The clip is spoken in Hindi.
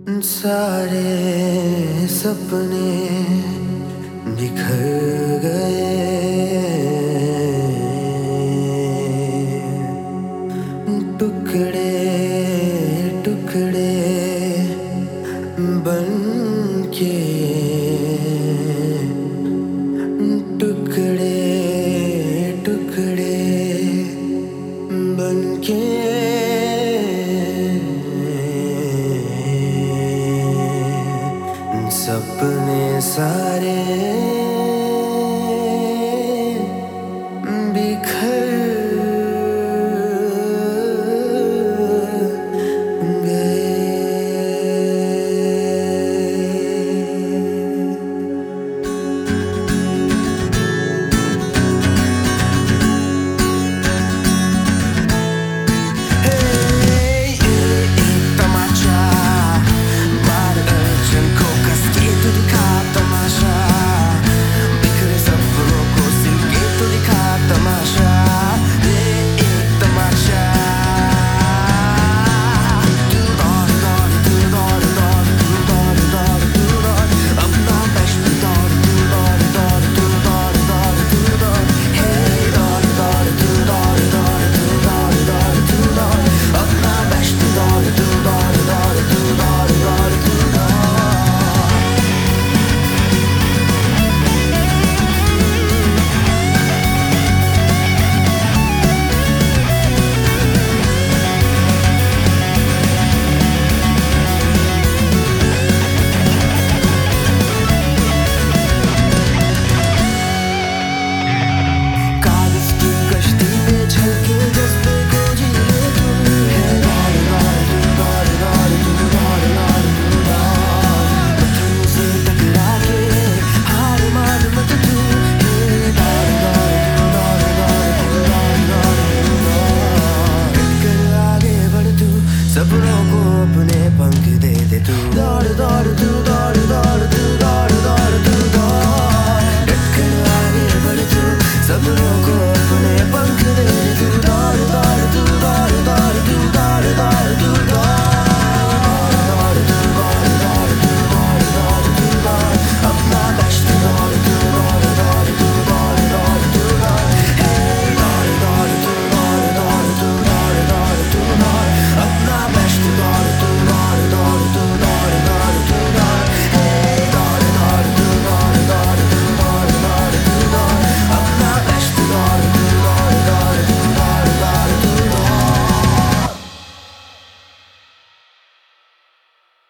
सारे सपने बिखर गए, टुकड़े टुकड़े बन के, टुकड़े टुकड़े बन के सपने सारे बिखर सपनों को अपने पंख दे दे तू, दौड़ दौड़ तू दौड़ दौड़ तू दौड़ दौड़ तू दौड़, डटकर आगे बढ़ तू, सपनों को अपने पंख दे दे।